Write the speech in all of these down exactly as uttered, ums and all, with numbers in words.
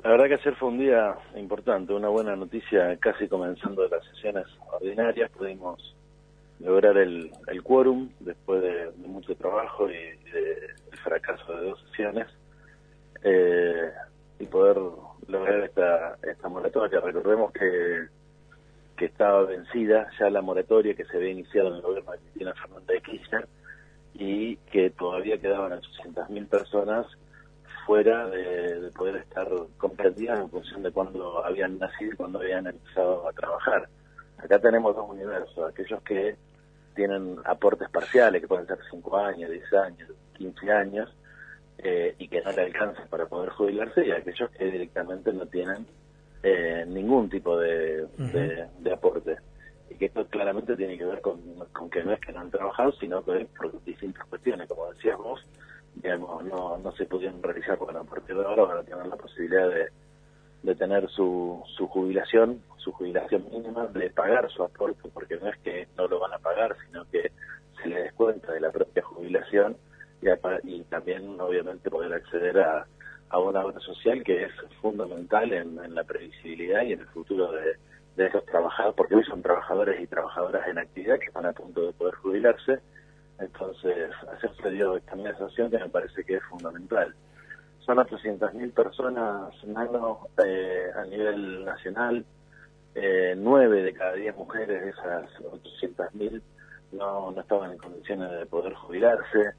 La verdad que ayer fue un día importante, una buena noticia, casi comenzando las sesiones ordinarias. Pudimos lograr el, el quórum después de, de mucho trabajo y, y de, el fracaso de dos sesiones, eh, y poder lograr esta, esta moratoria. Recordemos que, que estaba vencida ya la moratoria que se había iniciado en el gobierno de Cristina Fernández de Kirchner y que todavía quedaban ochocientas mil personas fuera de, de poder estar comprendidas en función de cuándo habían nacido y cuándo habían empezado a trabajar. Acá tenemos dos universos, aquellos que tienen aportes parciales, que pueden ser cinco años, diez años, quince años, eh, y que no le alcanzan para poder jubilarse, y aquellos que directamente no tienen eh, ningún tipo de, uh-huh. de, de aporte. Y que esto claramente tiene que ver con, con que no es que no han trabajado, sino que es por distintas cuestiones, como decías vos, digamos, no, no se pudieron realizar, porque a partir de ahora van a tener la posibilidad de, de tener su, su jubilación, su jubilación mínima, de pagar su aporte, porque no es que no lo van a pagar, sino que se les descuenta de la propia jubilación, y, a, y también obviamente poder acceder a, a una obra social que es fundamental en, en la previsibilidad y en el futuro de, de esos trabajadores, porque hoy son trabajadores y trabajadoras en actividad que están a punto de poder jubilarse. Entonces, hacerse dio esta asociación que me parece que es fundamental. Son ochocientas mil personas, nano, eh, a nivel nacional, eh, nueve de cada diez mujeres de esas ochocientas mil no, no estaban en condiciones de poder jubilarse.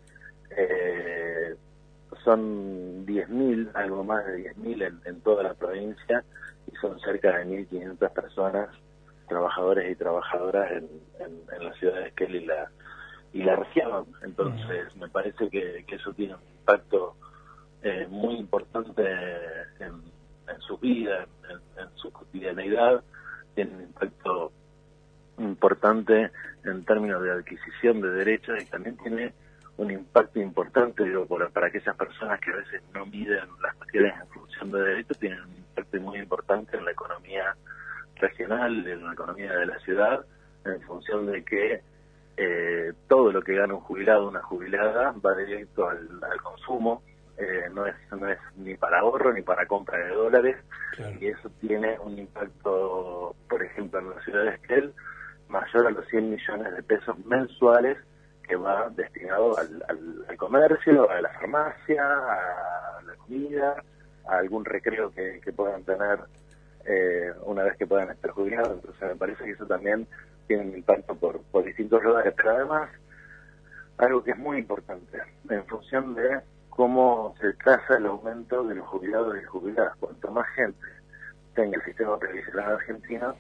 Eh, son diez mil, algo más de diez mil en, en toda la provincia, y son cerca de mil quinientas personas, trabajadores y trabajadoras en, en, en la ciudad de Esquel y la y la región. Entonces me parece que, que eso tiene un impacto eh, muy importante en, en su vida, en, en su cotidianeidad, tiene un impacto importante en términos de adquisición de derechos, y también tiene un impacto importante, digo, por, para aquellas personas que a veces no miden las cuestiones en función de derechos, tienen un impacto muy importante en la economía regional, en la economía de la ciudad, en función de que Eh, todo lo que gana un jubilado, una jubilada, va directo al, al consumo, eh, no es no es ni para ahorro ni para compra de dólares, claro. Y eso tiene un impacto, por ejemplo, en la ciudad de Esquel, mayor a los cien millones de pesos mensuales, que va destinado al, al, al comercio, a la farmacia, a la comida, a algún recreo que, que puedan tener eh, una vez que puedan estar jubilados. Entonces me parece que eso también tiene un impacto por, por distintos lugares, pero además algo que es muy importante en función de cómo se traza el aumento de los jubilados y jubiladas. Cuanto más gente tenga el sistema previsional argentino,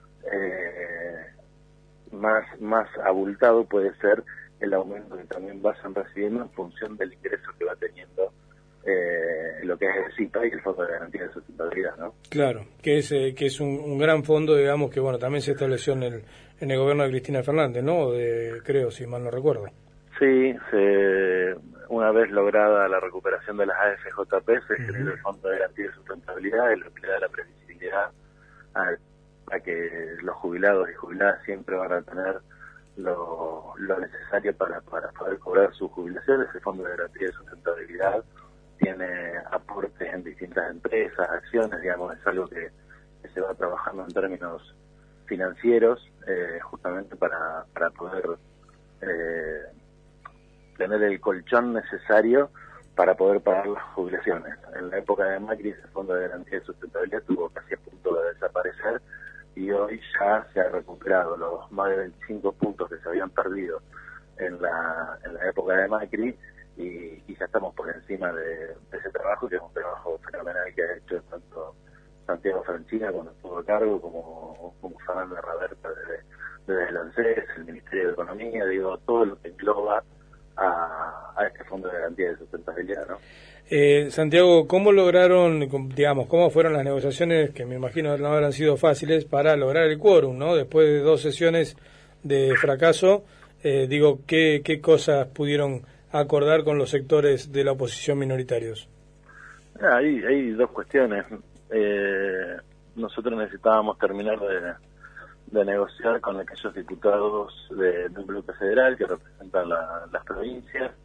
eh, más, más abultado puede ser el aumento que también vayan recibiendo en función del ingreso que va teniendo eh, lo que es el SIPA y el Fondo de Garantía de Sustentabilidad, ¿no? Claro, que es eh, que es un, un gran fondo, digamos, que bueno, también se estableció en el en el gobierno de Cristina Fernández, ¿no? De, creo, si mal no recuerdo. Sí, se, una vez lograda la recuperación de las A F J P, se uh-huh. generó el Fondo de Garantía de Sustentabilidad, y lo que le da la previsibilidad a, a que los jubilados y jubiladas siempre van a tener lo, lo necesario para, para poder cobrar su jubilación. Ese Fondo de Garantía de Sustentabilidad tiene aportes en distintas empresas, acciones, digamos, es algo que, que se va trabajando en términos financieros, eh, justamente para, para poder eh, tener el colchón necesario para poder pagar las jubilaciones. En la época de Macri, ese Fondo de Garantía de Sustentabilidad estuvo casi a punto de desaparecer, y hoy ya se ha recuperado los más de veinticinco puntos que se habían perdido en la, en la época de Macri, y, y ya estamos por encima de, de ese trabajo, que es un trabajo fenomenal que ha hecho tanto Santiago Franchina cuando estuvo a cargo, como, como Fernando Raberta desde, desde el ANSES, el Ministerio de Economía, digo, todo lo que engloba a, a este Fondo de Garantía de Sustentabilidad, ¿no? Eh, Santiago, ¿cómo lograron, digamos, cómo fueron las negociaciones, que me imagino no habrán sido fáciles, para lograr el quórum, ¿no? Después de dos sesiones de fracaso, eh, digo, ¿qué, qué cosas pudieron acordar con los sectores de la oposición minoritarios? Ah, hay, hay dos cuestiones. Eh, nosotros necesitábamos terminar de, de negociar con aquellos diputados de, de un bloque federal que representan la, las provincias,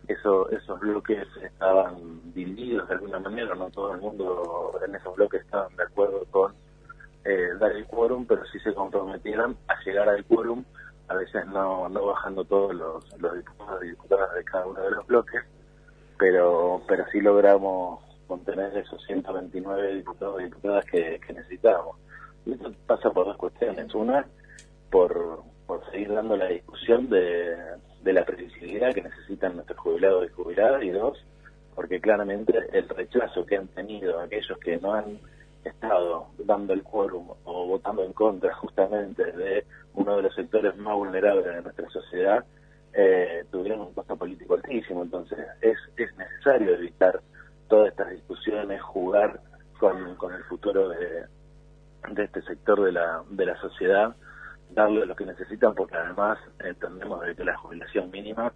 eso, esos bloques estaban divididos de alguna manera, no todo el mundo en esos bloques estaban de acuerdo con eh, dar el quórum, pero sí se comprometieron a llegar al quórum, a veces no, no bajando todos los, los diputados y diputadas de cada uno de los bloques, pero, pero sí logramos contener esos ciento veintinueve diputados y diputadas que, que necesitábamos. Y esto pasa por dos cuestiones. Una, por, por seguir dando la discusión de, de la previsibilidad que necesitan nuestros jubilados y jubiladas, y dos, porque claramente el rechazo que han tenido aquellos que no han estado dando el quórum o votando en contra justamente de uno de los sectores más vulnerables de nuestra sociedad, eh, tuvieron un costo político altísimo. Entonces es, es necesario evitar todas estas discusiones, jugar con, con el futuro de, de este sector de la, de la sociedad, darle lo que necesitan, porque además entendemos de que la jubilación mínima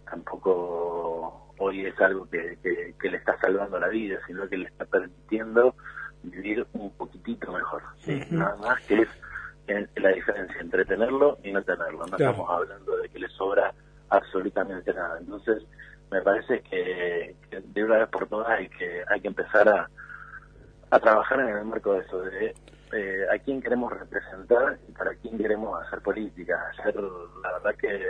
tampoco hoy es algo que, que, que le está salvando la vida, sino que le está permitiendo vivir un poquitito mejor, ¿sí? Uh-huh. Nada más que es en, la diferencia entre tenerlo y no tenerlo. No claro. Estamos hablando de que le sobra absolutamente nada. Entonces me parece que, que de una vez por todas hay que hay que empezar a, a trabajar en el marco de eso, de eh, a quién queremos representar y para quién queremos hacer política. Ayer la verdad que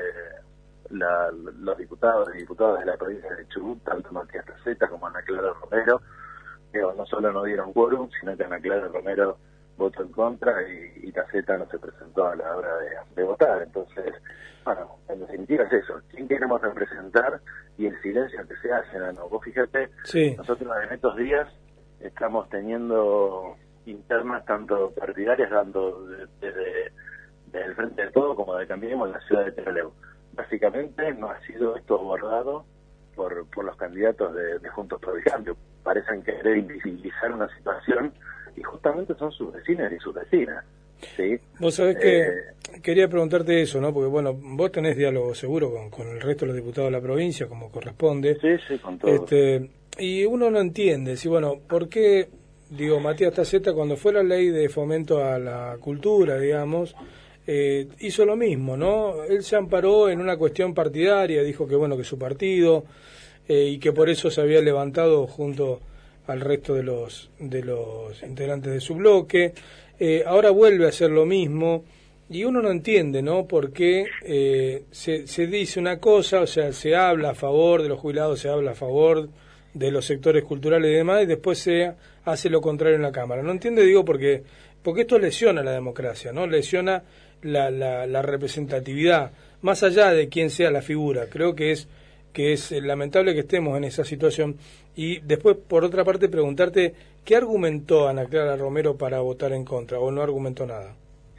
la, los diputados y diputadas de la provincia de Chubut, tanto Matías Taceta como Ana Clara Romero, digo, no solo no dieron quórum, sino que Ana Clara Romero votó en contra y, y Taceta no se presentó a la hora de, de votar. Entonces, bueno, en definitiva es eso, quién queremos representar y el silencio que se hace, ¿no? Vos fíjate, sí. Nosotros en estos días estamos teniendo internas tanto partidarias dando desde, desde el Frente de Todo como de Cambiemos en la ciudad de Trelew. Básicamente no ha sido esto abordado por, por los candidatos de, de Juntos por el Cambio. Parecen querer invisibilizar una situación y justamente son sus vecinos y sus vecinas. ¿Sí? Vos sabés que eh, quería preguntarte eso, ¿no? Porque, bueno, vos tenés diálogo seguro con, con el resto de los diputados de la provincia, como corresponde. Sí, sí, con todo. Este, y uno no entiende, si bueno, ¿por qué, digo, Matías Taceta, cuando fue la ley de fomento a la cultura, digamos, eh, hizo lo mismo, ¿no? Él se amparó en una cuestión partidaria, dijo que, bueno, que su partido, eh, y que por eso se había levantado junto al resto de los, de los integrantes de su bloque. Eh, ahora vuelve a hacer lo mismo y uno no entiende, ¿no? Por qué eh, se, se dice una cosa, o sea, se habla a favor de los jubilados, se habla a favor de los sectores culturales y demás, y después se hace lo contrario en la Cámara. No entiende, digo, porque porque esto lesiona la democracia, ¿no? Lesiona la, la, la representatividad, más allá de quién sea la figura. Creo que es que es lamentable que estemos en esa situación. Y después, por otra parte, preguntarte, ¿qué argumentó Ana Clara Romero para votar en contra o no argumentó nada?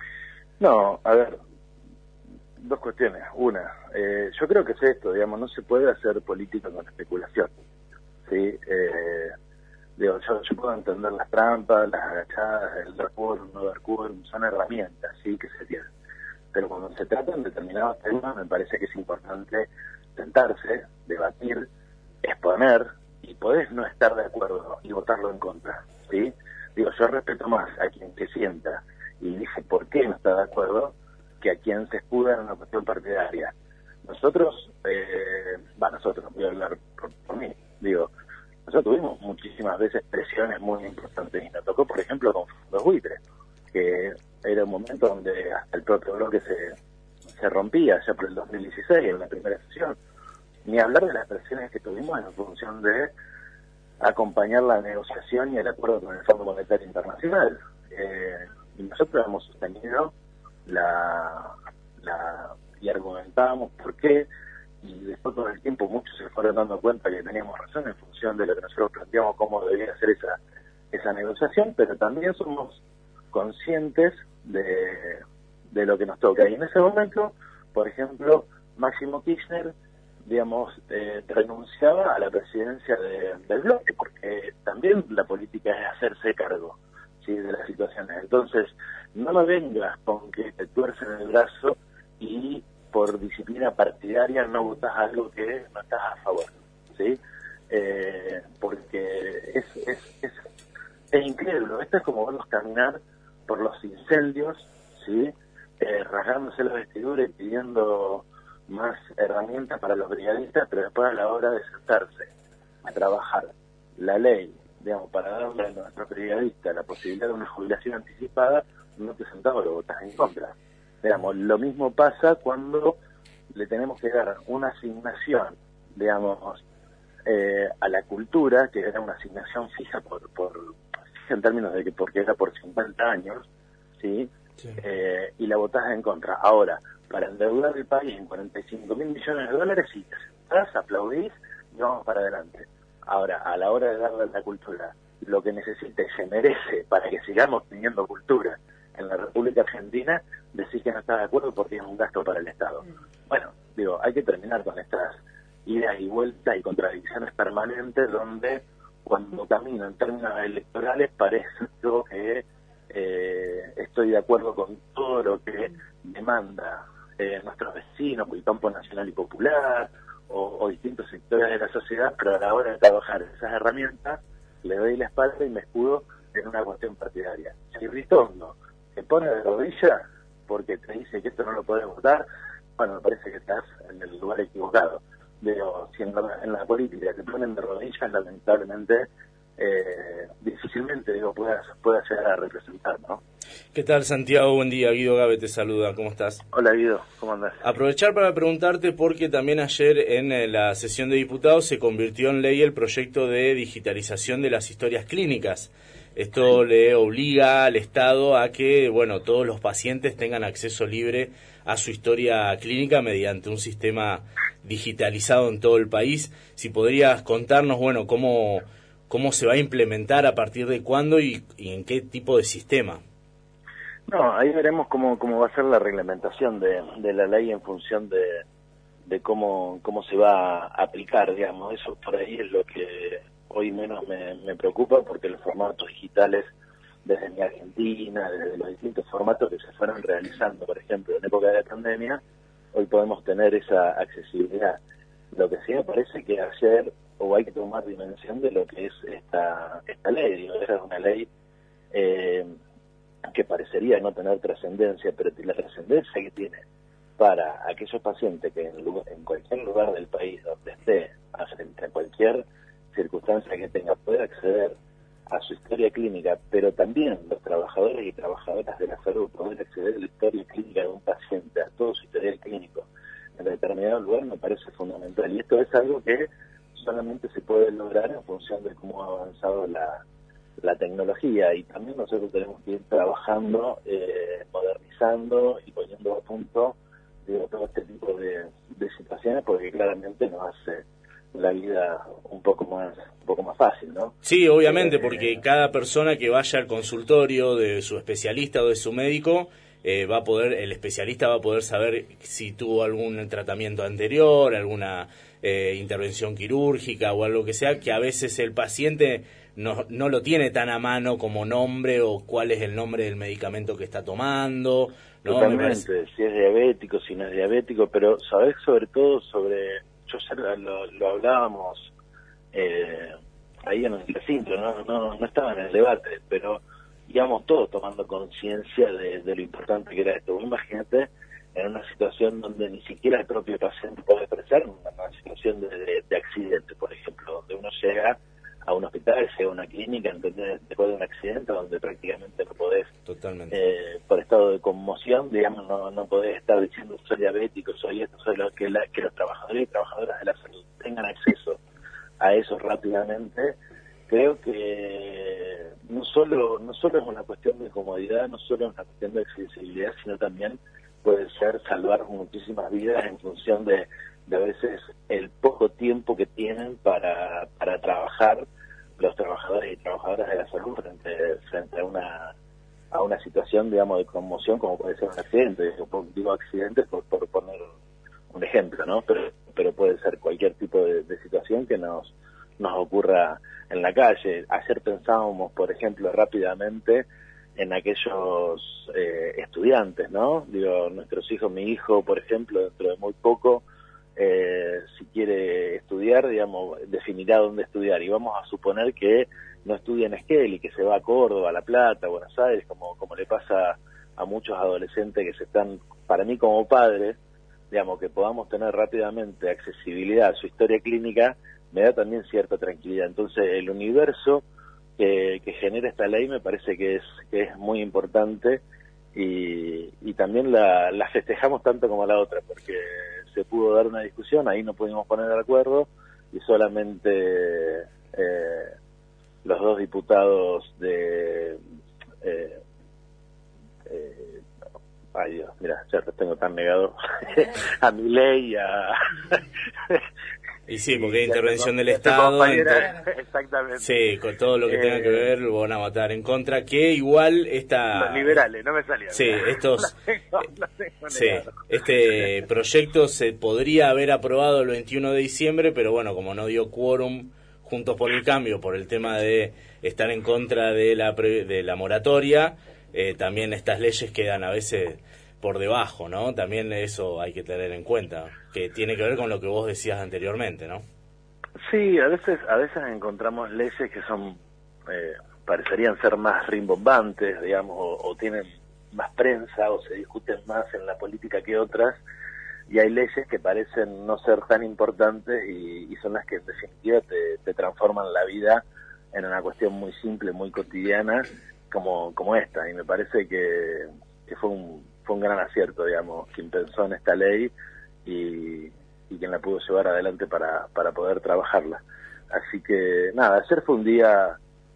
No, a ver, dos cuestiones. Una, eh, yo creo que es esto, digamos, no se puede hacer política con especulación, ¿sí? Eh, digo, yo, yo puedo entender las trampas, las agachadas, el dar quórum, no dar quórum, son herramientas, ¿sí? Que se tienen. Pero cuando se tratan determinados temas, me parece que es importante sentarse, debatir, exponer, y podés no estar de acuerdo y votarlo en contra, ¿sí? Digo, yo respeto más a quien se sienta y dice por qué no está de acuerdo que a quien se escuda en una cuestión partidaria. Nosotros, eh, va, nosotros, voy a hablar por, por mí, digo, nosotros tuvimos muchísimas veces presiones muy importantes y nos tocó, por ejemplo, con los buitres, que era un momento donde hasta el propio bloque se, se rompía, ya por el dos mil dieciséis, en la primera sesión. Ni hablar de las presiones que tuvimos en función de acompañar la negociación y el acuerdo con el Fondo Monetario Internacional. Eh, y nosotros hemos sostenido la, la y argumentábamos por qué, y después con el tiempo muchos se fueron dando cuenta que teníamos razón en función de lo que nosotros planteamos cómo debía ser esa, esa negociación, pero también somos conscientes de, de lo que nos toca. Y en ese momento, por ejemplo, Máximo Kirchner, digamos, eh, renunciaba a la presidencia de, del bloque, porque también la política es hacerse cargo, ¿sí?, de las situaciones. Entonces, no me vengas con que te tuercen el brazo y por disciplina partidaria no votas algo que no estás a favor, ¿sí? Eh, porque es, es, es, es increíble. Esto es como verlos caminar por los incendios, ¿sí?, eh, rasgándose la vestidura y pidiendo más herramientas para los brigadistas, pero después a la hora de sentarse a trabajar la ley, digamos, para darle a nuestros brigadistas la posibilidad de una jubilación anticipada, no te sentás o lo votás en contra. Digamos, lo mismo pasa cuando le tenemos que dar una asignación, digamos, eh, a la cultura, que era una asignación fija por, por fija en términos de que porque era por cincuenta años, ¿sí? Sí. Eh, y la votás en contra. Ahora, para endeudar el país en cuarenta y cinco mil millones de dólares, sí, te sentás, aplaudís y vamos para adelante. Ahora, a la hora de darle a la cultura lo que necesita y se merece para que sigamos teniendo cultura en la República Argentina, decís que no está de acuerdo porque es un gasto para el Estado. Bueno, digo, hay que terminar con estas idas y vueltas y contradicciones permanentes donde cuando camino en términos electorales parece que eh, estoy de acuerdo con todo lo que demanda eh, nuestros vecinos, el campo nacional y popular, o, o distintos sectores de la sociedad, pero a la hora de trabajar esas herramientas le doy la espalda y me escudo en una cuestión partidaria. Si Ritondo se pone de rodillas porque te dice que esto no lo podés votar, bueno, me parece que estás en el lugar equivocado. Digo, si en la, en la política te ponen de rodillas, lamentablemente, eh, difícilmente digo puedas pueda llegar a representar, ¿no? ¿Qué tal, Santiago? Buen día. Guido Gabe te saluda. ¿Cómo estás? Hola, Guido. ¿Cómo andás? Aprovechar para preguntarte porque también ayer en la sesión de diputados se convirtió en ley el proyecto de digitalización de las historias clínicas. Esto le obliga al Estado a que, bueno, todos los pacientes tengan acceso libre a su historia clínica mediante un sistema digitalizado en todo el país. Si podrías contarnos, bueno, cómo, cómo se va a implementar, a partir de cuándo y, y en qué tipo de sistema. No, ahí veremos cómo cómo va a ser la reglamentación de, de la ley en función de, de cómo cómo se va a aplicar, digamos. Eso por ahí es lo que hoy menos me, me preocupa, porque los formatos digitales desde mi Argentina, desde los distintos formatos que se fueron realizando, por ejemplo, en época de pandemia, hoy podemos tener esa accesibilidad. Lo que sí me parece que ayer, o hay que tomar dimensión de lo que es esta esta ley. Digo, era una ley eh, que parecería no tener trascendencia, pero la trascendencia que tiene para aquellos pacientes que en, en cualquier lugar del país donde esté, frente a cualquier circunstancia que tenga, pueda acceder a su historia clínica, pero también los trabajadores y trabajadoras de la salud poder acceder a la historia clínica de un paciente, a todo su historial clínico en determinado lugar, me parece fundamental. Y esto es algo que solamente se puede lograr en función de cómo ha avanzado la, la tecnología, y también nosotros tenemos que ir trabajando, eh, modernizando y poniendo a punto, digo, todo este tipo de, de situaciones, porque claramente nos hace la vida un poco más un poco más fácil, ¿no? Sí, obviamente, porque cada persona que vaya al consultorio de su especialista o de su médico, eh, va a poder, el especialista va a poder saber si tuvo algún tratamiento anterior, alguna eh, intervención quirúrgica o algo que sea, que a veces el paciente no, no lo tiene tan a mano como nombre o cuál es el nombre del medicamento que está tomando, ¿no? Totalmente, si es diabético, si no es diabético, pero sabés sobre todo sobre... Yo ya lo, lo hablábamos eh, ahí en el recinto, ¿no? No, no estaba en el debate, pero íbamos todos tomando conciencia de, de lo importante que era esto. Imagínate en una situación donde ni siquiera el propio paciente puede expresar, una, una situación de, de, de accidente, por ejemplo, donde uno llega a un hospital, llega a una clínica, ¿entendés? Después de un accidente donde prácticamente no podés, Totalmente. Eh, por estado de conmoción, digamos, no, no podés estar diciendo soy diabético, soy esto, soy lo que, la, que los trabajadores y trabajadoras de la salud tengan acceso a eso rápidamente. Creo que no solo no solo es una cuestión de comodidad, no solo es una cuestión de accesibilidad, sino también puede ser salvar muchísimas vidas en función de, de a veces el poco tiempo que tienen para, para trabajar los trabajadores y trabajadoras de la salud frente, frente a una a una situación, digamos, de conmoción como puede ser un accidente. Yo digo accidente por, por poner un ejemplo, ¿no? Pero, pero puede ser cualquier tipo de, de situación que nos nos ocurra en la calle. Ayer pensábamos, por ejemplo, rápidamente en aquellos eh, estudiantes, ¿no? Digo, nuestros hijos, mi hijo, por ejemplo, dentro de muy poco, eh, si quiere estudiar, digamos, definirá dónde estudiar, y vamos a suponer que no estudia en Esquel y que se va a Córdoba, a La Plata, a Buenos Aires, como, como le pasa a muchos adolescentes que se están, para mí como padre, digamos, que podamos tener rápidamente accesibilidad a su historia clínica, me da también cierta tranquilidad. Entonces, el universo que, que genera esta ley me parece que es, que es muy importante, y, y también la, la festejamos tanto como la otra, porque se pudo dar una discusión, ahí no pudimos poner de acuerdo, y solamente eh, los dos diputados de... Eh, eh, ay Dios, mira, ya los tengo tan negado a mi ley, a... Y sí, porque hay y intervención tengo, del Estado, entonces, exactamente. Sí, con todo lo que eh, tenga que ver lo van a votar en contra, que igual esta... Los liberales, no me salía. Sí, mira. estos... No tengo, no tengo sí, este proyecto se podría haber aprobado el veintiuno de diciembre, pero bueno, como no dio quórum Juntos por el Cambio por el tema de estar en contra de la, pre, de la moratoria, eh, también estas leyes quedan a veces por debajo, ¿no? También eso hay que tener en cuenta, que tiene que ver con lo que vos decías anteriormente, ¿no? Sí, a veces a veces encontramos leyes que son eh, parecerían ser más rimbombantes, digamos, o, o tienen más prensa, o se discuten más en la política que otras, y hay leyes que parecen no ser tan importantes y, y son las que en definitiva te, te transforman la vida en una cuestión muy simple, muy cotidiana, como, como esta, y me parece que, que fue un fue un gran acierto, digamos, quien pensó en esta ley y, y quien la pudo llevar adelante para, para poder trabajarla. Así que, nada, ayer fue un día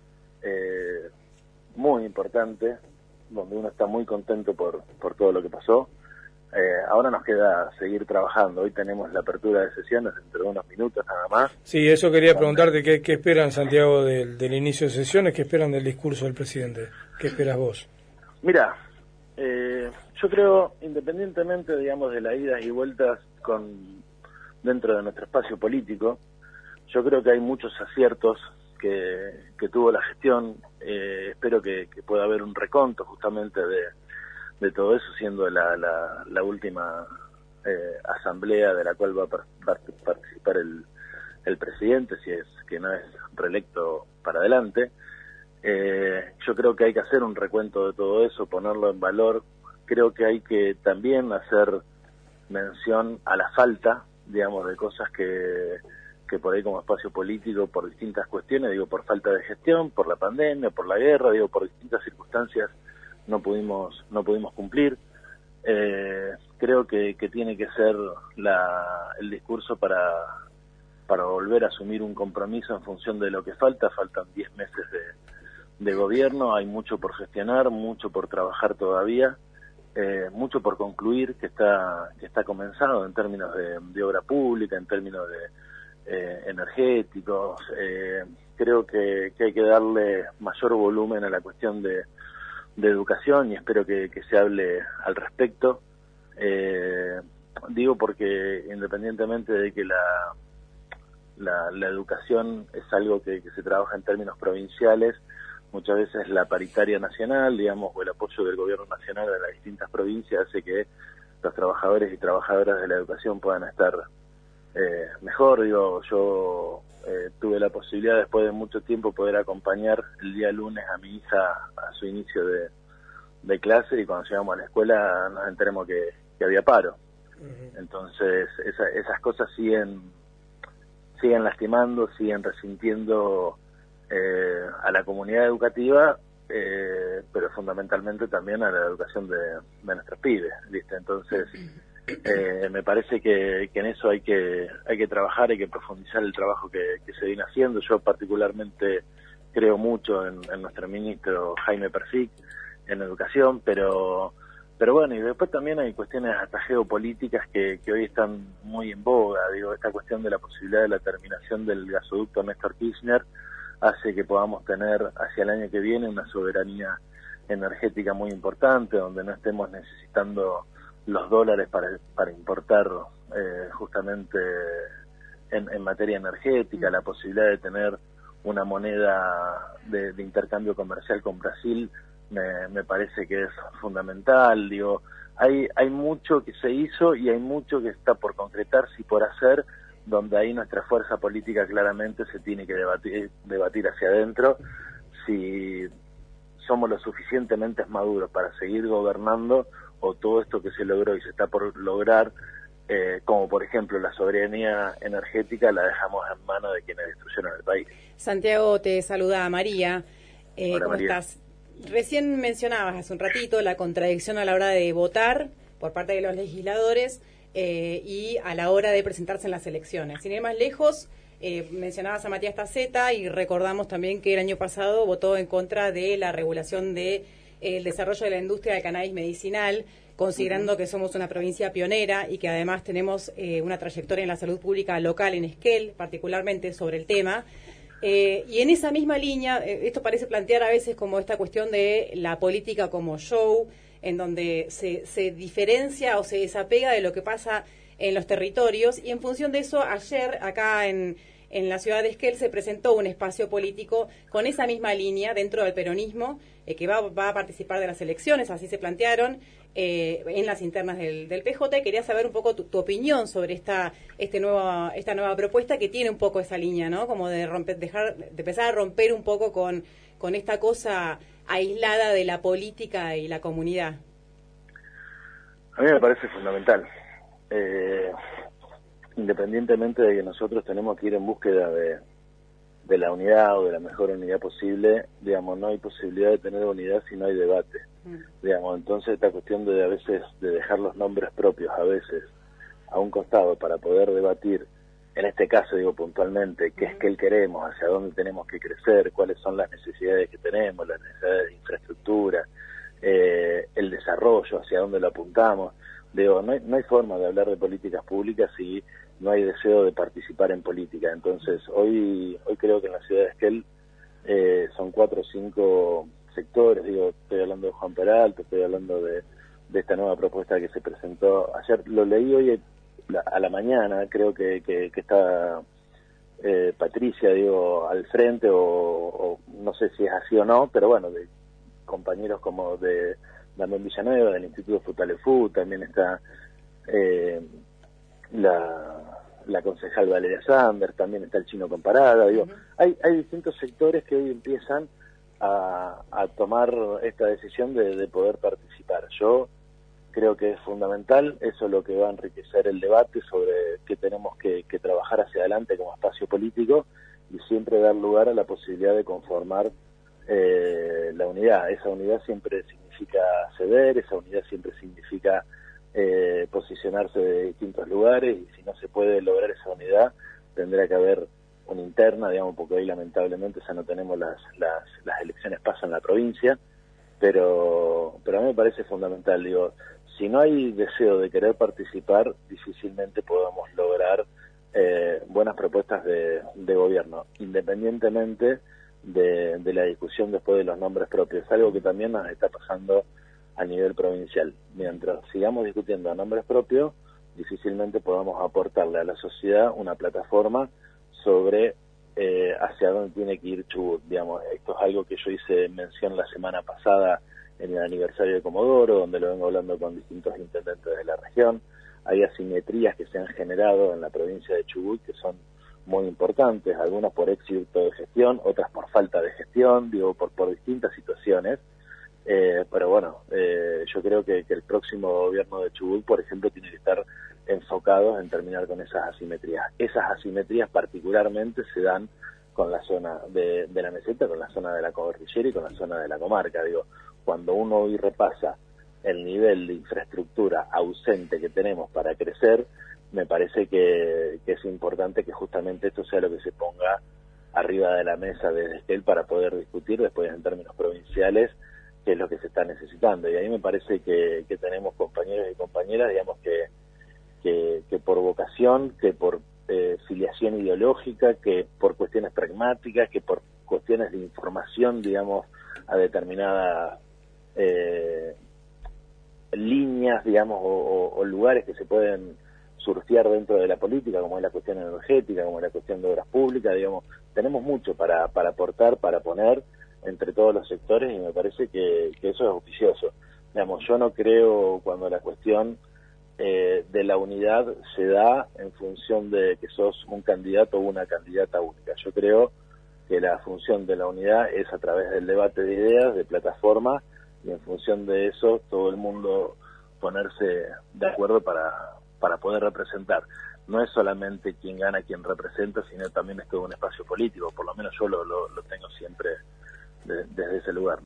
eh, muy importante, donde uno está muy contento por, por todo lo que pasó. Eh, ahora nos queda seguir trabajando. Hoy tenemos la apertura de sesiones dentro de unos minutos nada más. Sí, eso quería preguntarte, ¿qué, qué esperan, Santiago, del, del inicio de sesiones? ¿Qué esperan del discurso del presidente? ¿Qué esperas vos? Mira, eh, yo creo, independientemente, digamos, de las idas y vueltas con dentro de nuestro espacio político, yo creo que hay muchos aciertos que, que tuvo la gestión. Eh, espero que, que pueda haber un reconto justamente de, de todo eso, siendo la, la, la última eh, asamblea de la cual va a par, par, participar el, el presidente, si es que no es reelecto para adelante. Eh, yo creo que hay que hacer un recuento de todo eso, ponerlo en valor. Creo que hay que también hacer mención a la falta, digamos, de cosas que, que por ahí como espacio político, por distintas cuestiones, digo, por falta de gestión, por la pandemia, por la guerra, digo, por distintas circunstancias, no pudimos no pudimos cumplir. Eh, creo que, que tiene que ser la, el discurso para, para volver a asumir un compromiso en función de lo que falta. Faltan diez meses de, de gobierno, hay mucho por gestionar, mucho por trabajar todavía. Eh, mucho por concluir que está que está comenzado en términos de, de obra pública, en términos de eh, energéticos. Eh, creo que, que hay que darle mayor volumen a la cuestión de, de educación, y espero que, que se hable al respecto. Eh, digo porque independientemente de que la, la, la educación es algo que, que se trabaja en términos provinciales, muchas veces la paritaria nacional, digamos, o el apoyo del gobierno nacional a las distintas provincias hace que los trabajadores y trabajadoras de la educación puedan estar eh, mejor. Digo, yo eh, tuve la posibilidad después de mucho tiempo poder acompañar el día lunes a mi hija a su inicio de, de clase, y cuando llegamos a la escuela nos enteramos que, que había paro. Uh-huh. Entonces esa, esas cosas siguen, siguen lastimando, siguen resintiendo Eh, a la comunidad educativa, eh, pero fundamentalmente también a la educación de, de nuestros pibes, ¿viste? Entonces, eh, me parece que, que en eso hay que hay que trabajar, hay que profundizar el trabajo que, que se viene haciendo. Yo particularmente creo mucho en, en nuestro ministro Jaime Persic, en educación, pero pero bueno, y después también hay cuestiones hasta geopolíticas que, que hoy están muy en boga. Digo, esta cuestión de la posibilidad de la terminación del gasoducto Néstor Kirchner hace que podamos tener hacia el año que viene una soberanía energética muy importante, donde no estemos necesitando los dólares para, para importar eh, justamente en, en materia energética, la posibilidad de tener una moneda de, de intercambio comercial con Brasil me, me parece que es fundamental. Digo, hay, hay mucho que se hizo y hay mucho que está por concretarse y por hacer, donde ahí nuestra fuerza política claramente se tiene que debatir, debatir hacia adentro si somos lo suficientemente maduros para seguir gobernando, o todo esto que se logró y se está por lograr eh, como por ejemplo la soberanía energética, la dejamos en manos de quienes destruyeron el país. Santiago, te saluda María. Eh, Hola, ¿Cómo María. estás? Recién mencionabas hace un ratito la contradicción a la hora de votar por parte de los legisladores eh, y a la hora de presentarse en las elecciones. Sin ir más lejos, eh, mencionabas a Matías Taceta y recordamos también que el año pasado votó en contra de la regulación de eh, el desarrollo de la industria del cannabis medicinal, considerando uh-huh. que somos una provincia pionera y que además tenemos eh, una trayectoria en la salud pública local en Esquel, particularmente sobre el tema. Eh, y en esa misma línea, eh, esto parece plantear a veces como esta cuestión de la política como show, en donde se, se diferencia o se desapega de lo que pasa en los territorios, y en función de eso, ayer acá en, en la ciudad de Esquel se presentó un espacio político con esa misma línea dentro del peronismo, eh, que va, va a participar de las elecciones, así se plantearon, eh, en las internas del, del P J. Quería saber un poco tu, tu opinión sobre esta este nueva esta nueva propuesta que tiene un poco esa línea, ¿no? Como de romper, dejar, de empezar a romper un poco con, con esta cosa aislada de la política y la comunidad. A mí me parece fundamental. Eh, independientemente de que nosotros tenemos que ir en búsqueda de, de la unidad o de la mejor unidad posible, digamos, no hay posibilidad de tener unidad si no hay debate. Mm. Digamos, entonces esta cuestión de a veces de dejar los nombres propios a veces a un costado para poder debatir, en este caso digo puntualmente, qué es que él queremos, hacia dónde tenemos que crecer, cuáles son las necesidades que tenemos, las necesidades de infraestructura, eh, el desarrollo, hacia dónde lo apuntamos. Digo, no hay, no hay forma de hablar de políticas públicas si no hay deseo de participar en política. Entonces, hoy hoy creo que en la ciudad de Esquel eh, son cuatro o cinco sectores, digo, estoy hablando de Juan Peralta, estoy hablando de, de esta nueva propuesta que se presentó ayer, lo leí hoy a la mañana, creo que, que, que está eh, Patricia, digo, al frente, o, o no sé si es así o no, pero bueno, de compañeros como de Damián Villanueva, del Instituto Futalefú, también está eh, la, la concejal Valeria Sander, también está el Chino Comparada, digo, uh-huh. hay, hay distintos sectores que hoy empiezan a, a tomar esta decisión de, de poder participar. Yo creo que es fundamental, eso es lo que va a enriquecer el debate sobre qué tenemos que, que trabajar hacia adelante como espacio político, y siempre dar lugar a la posibilidad de conformar eh, la unidad. Esa unidad siempre significa ceder, esa unidad siempre significa eh, posicionarse de distintos lugares, y si no se puede lograr esa unidad, tendrá que haber una interna, digamos, porque hoy lamentablemente ya no tenemos las, las, las elecciones pasan en la provincia, pero, pero a mí me parece fundamental, digo, si no hay deseo de querer participar, difícilmente podemos lograr eh, buenas propuestas de, de gobierno, independientemente de, de la discusión después de los nombres propios, algo que también nos está pasando a nivel provincial. Mientras sigamos discutiendo a nombres propios, difícilmente podamos aportarle a la sociedad una plataforma sobre eh, hacia dónde tiene que ir Chubut. Digamos, esto es algo que yo hice mención la semana pasada en el aniversario de Comodoro, donde lo vengo hablando con distintos intendentes de la región. Hay asimetrías que se han generado en la provincia de Chubut que son muy importantes, algunas por éxito de gestión, otras por falta de gestión, digo, por, por distintas situaciones. Eh, pero bueno, eh, yo creo que, que el próximo gobierno de Chubut, por ejemplo, tiene que estar enfocados en terminar con esas asimetrías. Esas asimetrías particularmente se dan con la zona de, de la meseta, con la zona de la cordillera y con la zona de la comarca. Digo, cuando uno hoy repasa el nivel de infraestructura ausente que tenemos para crecer, me parece que, que es importante que justamente esto sea lo que se ponga arriba de la mesa desde Esquel para poder discutir después en términos provinciales qué es lo que se está necesitando. Y ahí me parece que, que tenemos compañeros y compañeras, digamos, que, que, que por vocación, que por eh, filiación ideológica, que por cuestiones pragmáticas, que por cuestiones de información, digamos, a determinadas eh, líneas, digamos, o, o, o lugares que se pueden surfear dentro de la política, como es la cuestión energética, como es la cuestión de obras públicas, digamos, tenemos mucho para, para aportar, para poner entre todos los sectores, y me parece que, que eso es auspicioso. Digamos, yo no creo cuando la cuestión eh, de la unidad se da en función de que sos un candidato o una candidata única. Yo creo que la función de la unidad es a través del debate de ideas, de plataforma, y en función de eso todo el mundo ponerse de acuerdo para, para poder representar. No es solamente quien gana quien representa, sino también es todo un espacio político, por lo menos yo lo, lo, lo tengo siempre de, desde ese lugar.